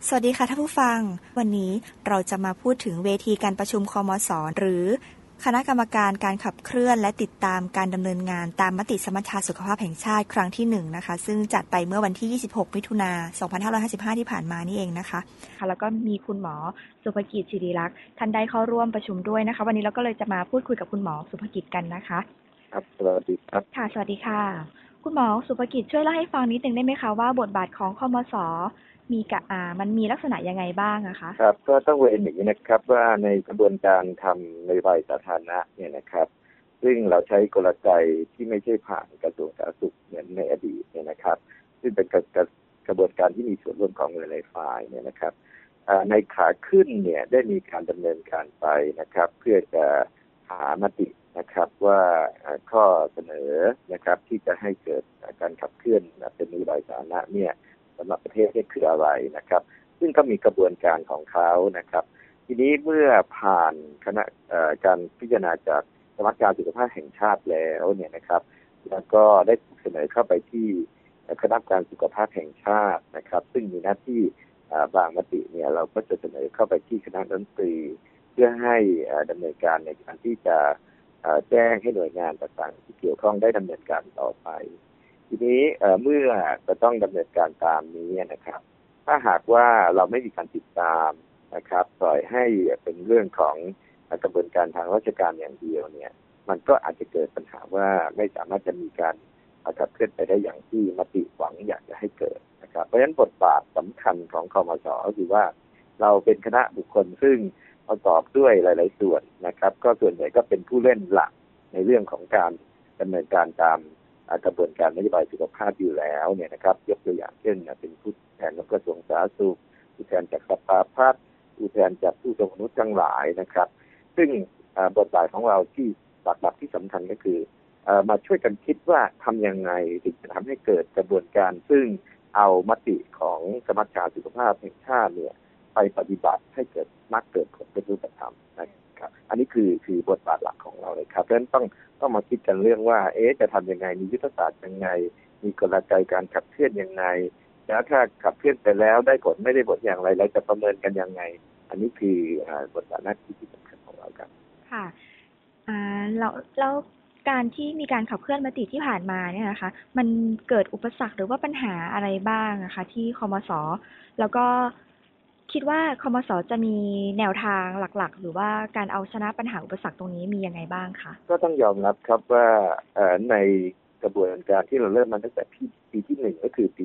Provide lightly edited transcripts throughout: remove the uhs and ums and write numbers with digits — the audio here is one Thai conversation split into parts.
สวัสดีค่ะท่านผู้ฟังวันนี้เราจะมาพูดถึงเวทีการประชุมคมส.หรือคณะกรรมการการขับเคลื่อนและติดตามการดำเนินงานตามมติสมัชชาสุขภาพแห่งชาติครั้งที่1นะคะซึ่งจัดไปเมื่อวันที่26มิถุนายน2555ที่ผ่านมานี่เองนะคะค่ะแล้วก็มีคุณหมอสุภกิจศิริลักษณ์ท่านได้เข้าร่วมประชุมด้วยนะคะวันนี้เราก็เลยจะมาพูดคุยกับคุณหมอสุภกิจกันนะคะครับสวัสดีครับค่ะสวัสดีค่ะคุณหมอสุภกิจช่วยเล่าให้ฟังนิดนึงได้ไหมคะว่าบทบาทของคมส.มันมีลักษณะยังไงบ้างอะคะครับก็ต้องเรียนอย่างนี้นะครับว่าในกระบวนการทำนโยบายสาธารณะเนี่ยนะครับซึ่งเราใช้กลไกที่ไม่ใช่ผ่านกระทรวงสาธารณสุขเหมือนในอดีตเนี่ยนะครับซึ่งเป็นกระบวนการที่มีส่วนร่วมของหลายฝ่ายเนี่ยนะครับในขาขึ้นเนี่ยได้มีการดำเนินการไปนะครับเพื่อจะหามตินะครับว่าข้อเสนอนะครับที่จะให้เกิดการขับเคลื่อนเป็นนโยบายสาธารณะเนี่ยสำหรับประเทศนี่คืออะไรนะครับซึ่งก็มีกระบวนการของเขานะครับทีนี้เมื่อผ่านคณะการพิจารณาจากสมัชชาสุขภาพแห่งชาติแล้วเนี่ยนะครับแล้วก็ได้เสนอเข้าไปที่คณะกรรมการสุขภาพแห่งชาตินะครับซึ่งมีหน้าที่บางมติเนี่ยเราก็จะเสนอเข้าไปที่คณะรัฐมนตรีเพื่อให้ดำเนินการในการที่จะแจ้งให้หน่วยงานต่างๆที่เกี่ยวข้องได้ดำเนินการต่อไปทีนี้เมื่อจะต้องดำเนินการตามนี้นะครับถ้าหากว่าเราไม่มีการติดตามนะครับปล่อยให้เป็นเรื่องของกระบวนการทางราชการอย่างเดียวเนี่ยมันก็อาจจะเกิดปัญหาว่าไม่สามารถจะมีการขับเคลื่อนไปได้อย่างที่มติหวังอยากจะให้เกิดนะครับเพราะฉะนั้นบทบาทสำคัญของคมส.ก็คือว่าเราเป็นคณะบุคคลซึ่งประกอบด้วยหลายๆส่วนนะครับก็ส่วนใหญ่ก็เป็นผู้เล่นหลักในเรื่องของการดำเนินการตามกระบวนการนโยบายสุขภาพอยู่แล้วเนี่ยนะครับยกตัวอย่างเช่นเป็นผู้แทนของกระทรวงสาธารณสุขผู้แทนจากสภาพัฒน์ผู้แทนจากผู้ทรงคุณวุฒิทั้งหลายนะครับซึ่งบทบาทของเราที่หลักๆที่สำคัญก็คือมาช่วยกันคิดว่าทำยังไงถึงจะทำให้เกิดกระบวนการซึ่งเอามติของสมัชชาสุขภาพแห่งชาติเนี่ยไปปฏิบัติให้เกิดเกิดผลเป็นรูปธรรมนะครับอันนี้คือบทบาทหลักของเราเลยครับเพราะฉะนั้นต้องมาคิดกันเรื่องว่าจะทำยังไงมียุทธศาสตร์ยังไงมีกลไกการขับเคลื่อนยังไงแล้วถ้าขับเคลื่อนไปแล้วได้ผลไม่ได้ผลอย่างไรเราจะประเมินกันยังไงอันนี้คือบทบาทหน้าที่ที่สำคัญของเราครับค่ะแล้วการที่มีการขับเคลื่อนมติที่ผ่านมาเนี่ยนะคะมันเกิดอุปสรรคหรือว่าปัญหาอะไรบ้างนะคะที่คมส.แล้วก็คิดว่าคมส.จะมีแนวทางหลักๆหรือว่าการเอาชนะปัญหาอุปสรรคตรงนี้มียังไงบ้างคะก็ต้องยอมรับครับว่าในกระบวนการที่เราเริ่มมาตั้งแต่ปีที่1ก็คือปี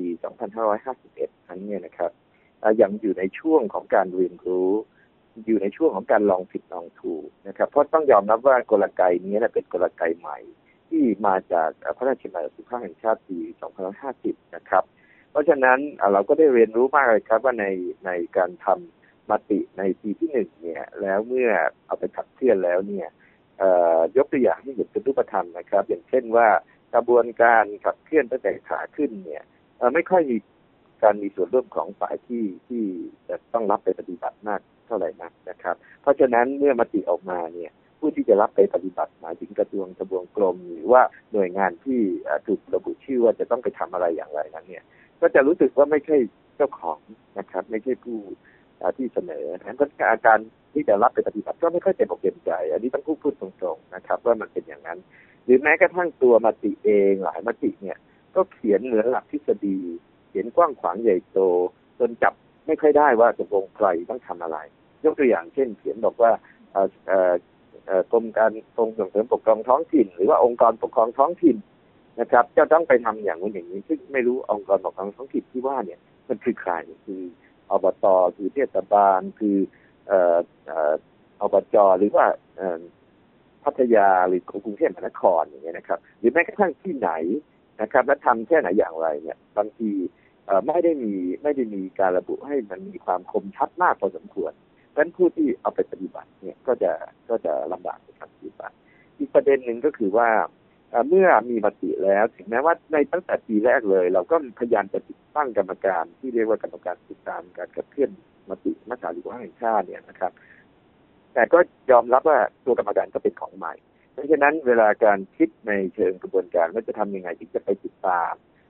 2551นั้นเนี่ยนะครับยังอยู่ในช่วงของการเรียนรู้อยู่ในช่วงของการลองผิดลองถูกนะครับเพราะต้องยอมรับว่ากลไกนี้เป็นกลไกใหม่ที่มาจากพระราชบัญญัติสุขภาพแห่งชาติปี2550นะครับเพราะฉะนั้นเราก็ได้เรียนรู้มากเลยครับว่าในการทำมติในปีที่1เนี่ยแล้วเมื่อเอาไปขับเคลื่อนแล้วเนี่ยยกตัวอย่างที่เห็นเป็นรูปธรรมนะครับอย่างเช่นว่ากระบวนการขับเคลื่อนตั้งแต่ขาขึ้นเนี่ยไม่ค่อยมีการมีส่วนร่วมของฝ่ายที่จะต้องรับไปปฏิบัติมากเท่าไหร่นักนะครับเพราะฉะนั้นเมื่อมติออกมาเนี่ยผู้ที่จะรับไปปฏิบัติหมายถึงกระทรวงทบวงกรมหรือว่าหน่วยงานที่ถูกระบุชื่อว่าจะต้องไปทำอะไรอย่างไรนั้นเนี่ยก็จะรู้สึกว่าไม่ใช่เจ้าของนะครับไม่ใช่ผู้ที่เสนอเพราะฉะนั้นการที่จะรับไปปฏิบัติก็ไม่ค่อยเต็มอกเต็มใจอันนี้ต้องพูดตรงๆนะครับว่ามันเป็นอย่างนั้นหรือแม้กระทั่งตัวมติเองหลายมติเนี่ยก็เขียนเหมือนหลักทฤษฎีเขียนกว้างขวางใหญ่โตจนจับไม่ค่อยได้ว่าตกลงใครต้องทำอะไรยกตัวอย่างเช่นเขียนบอกว่ากรมส่งเสริมปกครองท้องถิ่นหรือว่าองค์กรปกครองท้องถิ่นนะครับจะต้องไปทำอย่างนู้นอย่างนี้ซึ่งไม่รู้องค์กรปกครองท้องถิ่นที่ว่าเนี่ยมันคือใครคืออบต.คือเทศบาลคืออบจ.หรือว่าพัทยาหรือกรุงเทพมหานครอย่างเงี้ยนะครับหรือแม้กระทั่งที่ไหนนะครับและทำแค่ไหนอย่างไรเนี่ยบางทีไม่ได้มีการระบุให้มันมีความคมชัดมากพอสมควรเพราะฉะนั้นผู้ที่เอาไปปฏิบัติเนี่ยก็จะลำบากในการปฏิบัติอีกประเด็นหนึ่งก็คือว่าเมื่อมีมติแล้วถึงแม้ว่าในตั้งแต่ปีแรกเลยเราก็พยายามจะติดตั้งกรรมการที่เรียกว่ากรรมการติดตามการขับเคลื่อนมติมหาวิทยาลัยแห่งชาติเนี่ยนะครับแต่ก็ยอมรับว่าตัวกรรมการก็เป็นของใหม่เพราะฉะนั้นเวลาการคิดในเชิงกระบวนการว่าจะทำยังไงที่จะไปติดตาม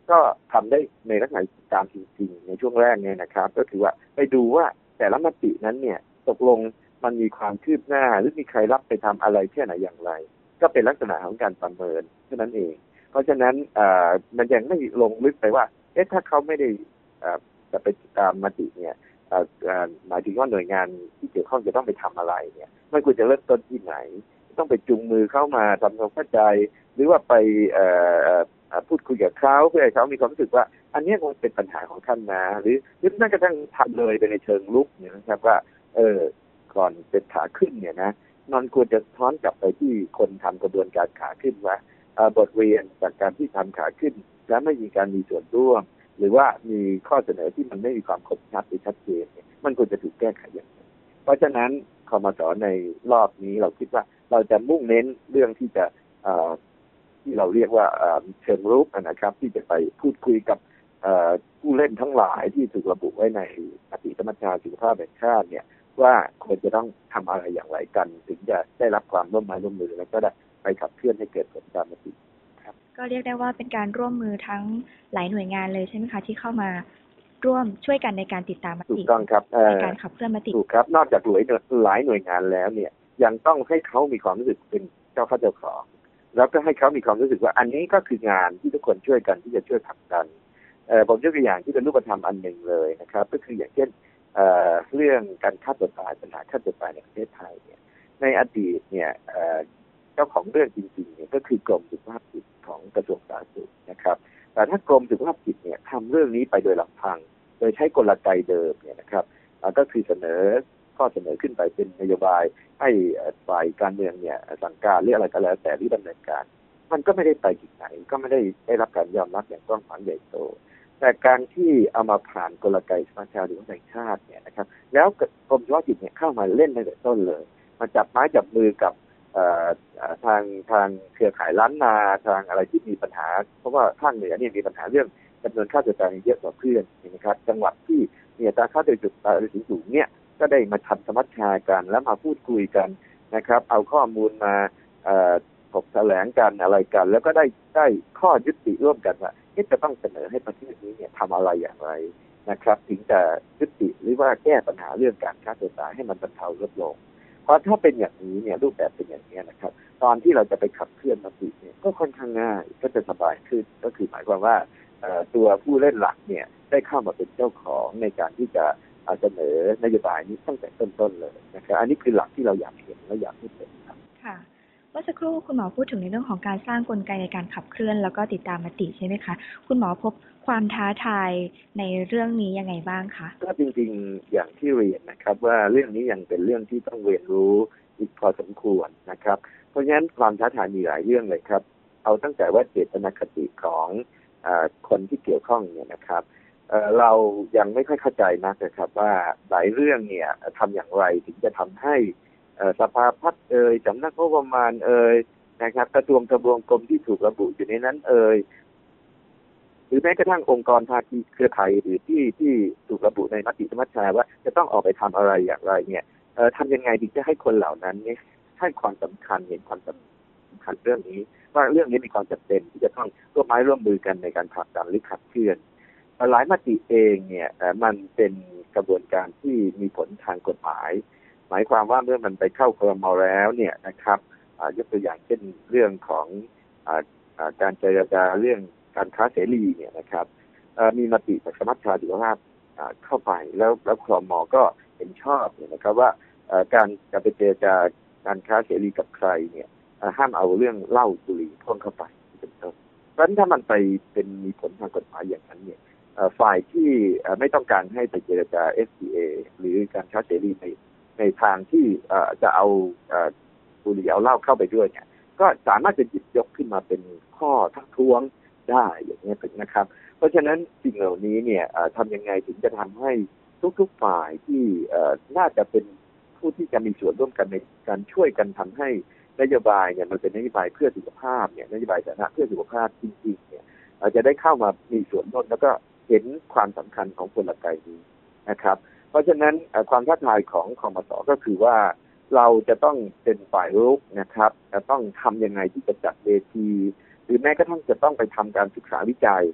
ก็ทำได้ในลักษณะตามจริงๆในช่วงแรกเนี่ยนะครับก็คือว่าไปดูว่าแต่ละมตินั้นเนี่ยตกลงมันมีความคืบหน้าหรือมีใครรับไปทำอะไรแค่ไหนอย่างไรก็เป็นลักษณะของการประเมินเท่านั้นเองเพราะฉะนั้นมันยังไม่ลงลึกไปว่าถ้าเขาไม่ได้จะไปตามมติเนี่ยหมายถึงว่าหน่วยงานที่เกี่ยวข้องจะต้องไปทำอะไรเนี่ยไม่ควรจะเริ่มต้นที่ไหนต้องไปจูงมือเข้ามาทำความเข้าใจหรือว่าไปพูดคุยกับเขาเพื่อให้เขามีความรู้สึกว่าอันนี้คงเป็นปัญหาของท่านนะหรือแม้กระทั่งทำเลยไปในเชิงลุกเนี่ยนะครับว่าก่อนเป็นขาขึ้นเนี่ยนะมันควรจะท้อนกลับไปที่คนทำกระบวนการขาขึ้นว่าบทเรียนจากการที่ทำขาขึ้นและไม่มีการมีส่วนร่วมหรือว่ามีข้อเสนอที่มันไม่มีความคมชัดหรือชัดเจนมันควรจะถูกแก้ไขอย่างไรเพราะฉะนั้นคมส.ในรอบนี้เราคิดว่าเราจะมุ่งเน้นเรื่องที่จะที่เราเรียกว่าเชิงรุกนะครับที่จะไปพูดคุยกับผู้เล่นทั้งหลายที่ถูกระบุไว้ในมติสมัชชาสุขภาพแห่งชาติเนี่ยว่าควรจะต้องทำอะไรอย่างไรกันถึงจะได้รับความร่วมมือแล้วก็ได้ไปขับเคลื่อนให้เกิดผลตามมติครับก็เรียกได้ว่าเป็นการร่วมมือทั้งหลายหน่วยงานเลยใช่ไหมคะที่เข้ามาร่วมช่วยกันในการติดตามมติถูกต้องครับในการขับเคลื่อนมติถูกครับนอกจากหลายหน่วยงานแล้วเนี่ยยังต้องให้เขามีความรู้สึกเป็นเจ้าของแล้วก็ให้เขามีความรู้สึกว่าอันนี้ก็คืองานที่ทุกคนช่วยกันที่จะช่วยผลักดันผมยกตัวอย่างที่เป็นรูปธรรมอันหนึ่งเลยนะครับก็คืออย่างเช่นเรื่องการฆ่าตัวตายปัญหาฆ่าตัวตายในประเทศไทยเนี่ยในอดีตเนี่ยเจ้าของเรื่องจริงๆเนี่ยก็คือกรมสุขภาพจิตของกระทรวงสาธารณสุขนะครับแต่ถ้ากรมสุขภาพจิตเนี่ยทำเรื่องนี้ไปโดยลำพังโดยใช้กลไกเดิมเนี่ยนะครับก็คือข้อเสนอขึ้นไปเป็นนโยบายให้ฝ่ายการเมืองเนี่ยสั่งการหรืออะไรก็แล้วแต่ที่ดำเนินการมันก็ไม่ได้ไปถึงไหนก็ไม่ได้รับการยอมรับอย่างกว้างขวางใหญ่โตแต่การที่เอามาผ่านกลไกสมัชชาสุขภาพแห่งชาติเนี่ยนะครับแล้วกรมสุขภาพจิตเนี่ยเข้ามาเล่นตั้งแต่ต้นเลยมาจับไม้จับมือกับทางเครือข่ายล้านนาทางอะไรที่มีปัญหาเพราะว่าภาคเหนือเนี่ยมีปัญหาเรื่องจำนวนค่าตัวตายเยอะกว่าเพื่อนนะครับจังหวัดที่มีอัตราค่าตัวตายสูงเนี่ยก็ได้มาทำสมัชชากันแล้วมาพูดคุยกันนะครับเอาข้อมูลมาถกแถลงกันอะไรกันแล้วก็ได้ข้อยุติร่วมกันว่าจะต้องเสนอให้ประเทศนี้เนี่ยทำอะไรอย่างไรนะครับถึงจะยุติหรือว่าแก้ปัญหาเรื่องการฆ่าตัวตายให้มันบรรเทาลดลงเพราะถ้าเป็นอย่างนี้เนี่ยรูปแบบเป็นอย่างนี้นะครับตอนที่เราจะไปขับเคลื่อนมติเนี่ยก็ค่อนข้างง่ายก็จะสบายขึ้นก็คือหมายความว่าตัวผู้เล่นหลักเนี่ยได้เข้ามาเป็นเจ้าของในการที่จะเสนอนโยบายนี้ตั้งแต่ต้นๆเลยนะครับอันนี้คือหลักที่เราอยากเห็นและอยากให้เป็นครับค่ะเมื่อสักครู่คุณหมอพูดถึงในเรื่องของการสร้างกลไกในการขับเคลื่อนแล้วก็ติดตามมติใช่ไหมคะคุณหมอพบความท้าทายในเรื่องนี้ยังไงบ้างคะก็จริงๆอย่างที่เรียนนะครับว่าเรื่องนี้ยังเป็นเรื่องที่ต้องเรียนรู้อีกพอสมควรนะครับเพราะฉะนั้นความท้าทายมีหลายเรื่องเลยครับเอาตั้งแต่ว่าเจตนคติของคนที่เกี่ยวข้องเนี่ยนะครับเรายังไม่ค่อยเข้าใจนักนะครับว่าหลายเรื่องเนี่ยทำอย่างไรถึงจะทำให้สภาพัฒน์สำนักงบประมาณนะครับกระทรวงทบวงกรมที่ถูกระบุอยู่ในนั้นหรือแม้กระทั่งองค์กรภาคีเครือข่ายหรือที่ถูกระบุในมติสมัชชาว่าจะต้องออกไปทำอะไรอย่างไรเนี่ยทำยังไงถึงจะให้คนเหล่านั้นเนี่ยให้ความสำคัญเห็นความสำคัญเรื่องนี้ว่าเรื่องนี้มีความจำเป็นที่จะต้องร่วมไม้ร่วมมือกันในการผลักดันหรือขับเคลื่อนหลายมติเองเนี่ยมันเป็นกระบวนการที่มีผลทางกฎหมายหมายความว่าเมื่อมันไปเข้าครม.แล้วเนี่ยนะครับยกตัวอย่างเช่นเรื่องของการเจรจาเรื่องการค้าเสรีเนี่ยนะครับมีมติจากสมัชชาสุขภาพเข้าไปแล้วครม.ก็เห็นชอบเนี่ยนะครับว่าการจะไปเจรจาการค้าเสรีกับใครเนี่ยห้ามเอาเรื่องเหล้าบุหรี่พ่วงเข้าไปเป็นต้นเพราะฉะนั้นถ้ามันไปเป็นมีผลทางกฎหมายอย่างนั้นเนี่ยฝ่ายที่ไม่ต้องการให้ไปเจรจา FTA หรือการค้าเสรีในทางที่จะเอาบุหรี่เอาเหล้าเข้าไปด้วยเนี่ยก็สามารถจะหยิบยกขึ้นมาเป็นข้อทักท้วงได้อย่างนี้เป็นนะครับเพราะฉะนั้นสิ่งเหล่านี้เนี่ยทำยังไงถึงจะทำให้ทุกๆฝ่ายที่น่าจะเป็นผู้ที่จะมีส่วนร่วมกันในการช่วยกันทำให้นโยบายเนี่ยมันเป็นนโยบายเพื่อสุขภาพเนี่ยนโยบายสาธารณะเพื่อสุขภาพจริงๆเนี่ยจะได้เข้ามามีส่วนร่วมแล้วก็เห็นความสำคัญของกลไกนี้นะครับเพราะฉะนั้นความท้าทายของคมส.ก็คือว่าเราจะต้องเป็นฝ่ายรุกนะครับจะต้องทำยังไงที่จะจัดเวทีหรือแม้กระทั่งจะต้องไปทำการศึกษาวิจัย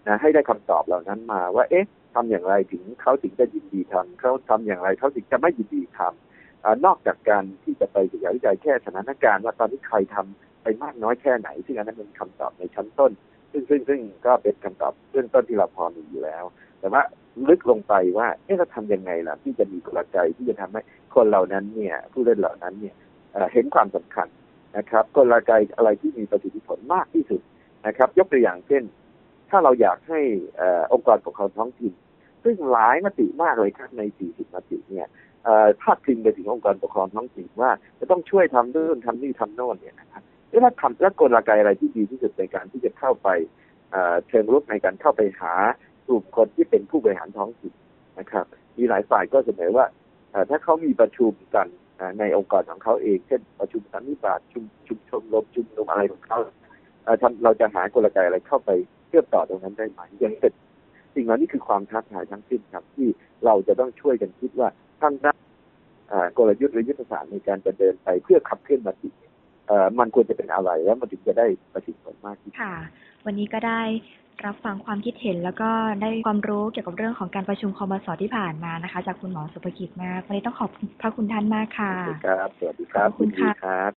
นะให้ได้คำตอบเหล่านั้นมาว่าเอ๊ะทำอย่างไรถึงเขาถึงจะยินดีทำเขาทำอย่างไรเขาถึงจะไม่ยินดีทำนอกจากการที่จะไปศึกษาวิจัยแค่สถานการณ์ว่าตอนนี้ใครทำไปมากน้อยแค่ไหนซึ่งอันนั้นเป็นคำตอบในชั้นต้นซึ่งก็เป็นคำตอบเบื้องต้นที่เราพอมีอยู่แล้วแต่ว่าลึกลงไปว่าเราทำยังไงล่ะที่จะมีกลไกที่จะทำให้คนเหล่านั้นเนี่ยผู้เล่นเหล่านั้นเนี่ยเห็นความสำคัญนะครับกลไกอะไรที่มีประสิทธิผลมากที่สุดนะครับยกตัวอย่างเช่นถ้าเราอยากให้องค์กรปกครองท้องถิ่นซึ่งหลายมติมากเลยครับใน40มติเนี่ยพาดพิงไปถึงองค์กรปกครองท้องถิ่นว่าจะต้องช่วยทำนู่นทำนี่ทำโน่นเนี่ยนะครับแล้วกลไกอะไรที่ดีที่สุดในการที่จะเข้าไปเชิงรุกในการเข้าไปหากลุ่มคนที่เป็นผู้บริหารท้องถิ่นนะครับมีหลายฝ่ายก็เสนอว่าถ้าเขามีประชุมกันในองค์กรของเขาเองเช่นประชุมสันนิบาตชุมชมรมชุมนุมอะไรของเขาเราจะหากลไกอะไรเข้าไปเชื่อมต่อตรงนั้นได้ไหมอย่างเป็นสิ่งเหล่านี้คือความท้าทายทั้งสิ้นครับที่เราจะต้องช่วยกันคิดว่าทั้งด้านกลยุทธ์หรือยุทธศาสตร์ในการจะเดินไปเพื่อขับเคลื่อนมติมันควรจะเป็นอะไรแล้วมันถึงจะได้ประสิทธิผลมากที่สุดค่ะวันนี้ก็ได้รับฟังความคิดเห็นแล้วก็ได้ความรู้เกี่ยวกับเรื่องของการประชุมคมส.ที่ผ่านมานะคะจากคุณหมอสุภกิจมากวันนี้ต้องขอบพระคุณท่านมากค่ะครับสวัสดีครับขอบคุณค่ะ